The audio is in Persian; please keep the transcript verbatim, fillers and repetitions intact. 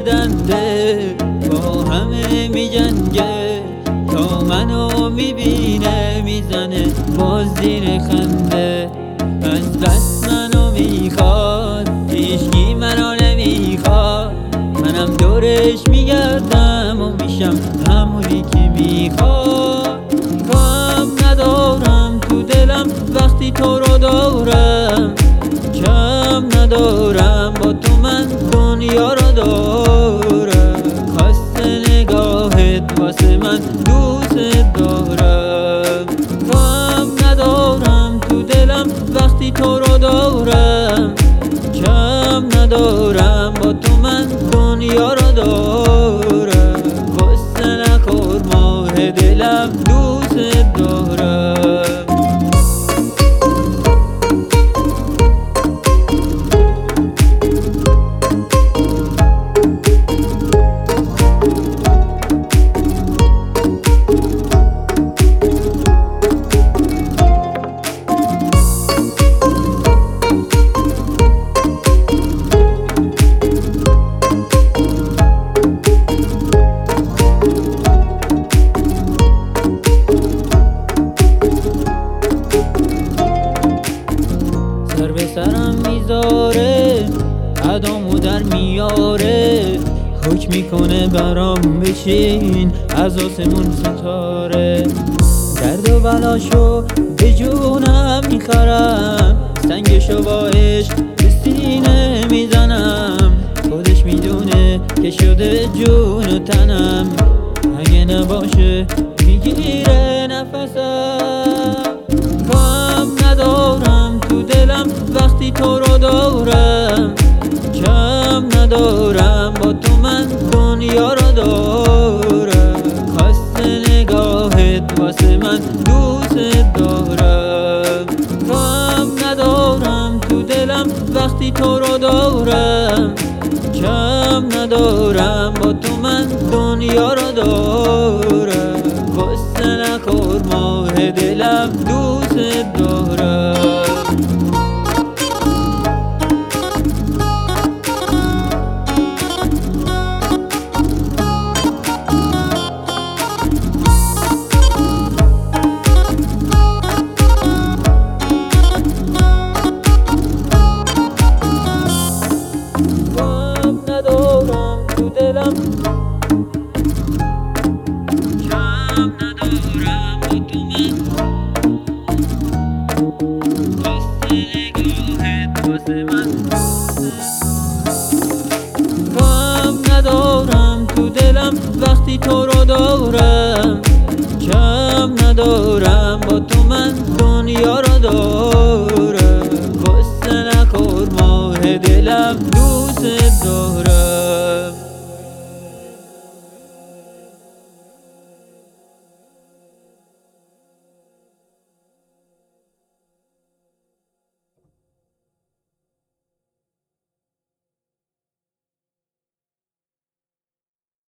گردنده با همه می جنگه، تا منو میبینه میزنه باز زیر خنده. از بس منو میخواد هیچکی منو نمیخواد، منم دورش میگردم و میشم همونی که میخواد. غم ندارم تو دلم وقتی تو رو دارم، کم ندارم با تو من دنیا رو دارم. خسته نگاهت واسه من دوست دارم. غم ندارم تو دلم وقتی تو رو دارم، کم ندارم با تو من دنیا رو دارم. غصه نخور ماه دلم دوست دارم. سر به سرم میذاره ادامو در میاره، حکم میکنه برام بشین از آسمون ستاره. درد و بلاشو به جونم میخرم، سنگشو با عشق به سینه میزنم. خودش میدونه که شده جون و تنم، اگه نباشه میگیره نفسم. غم ندارم تو دلم وقتی تو رو دارم، کم ندارم با تو من دنیا رو دارم. خسته نگاهت واسه من دوست دارم. غم ندارم تو دلم وقتی تو رو دارم، کم ندارم با تو من دنیا رو دارم. غصه نخور ماه دلم دوست دارم. غم ندارم تو دلم، کم ندارم با تو من. خسته نگاهت واسه من. غم ندارم تو دلم وقتی تو رو دارم، کم ندارم با تو من دنیا رو دارم. غصه نخور ماه دلم دوست دارم.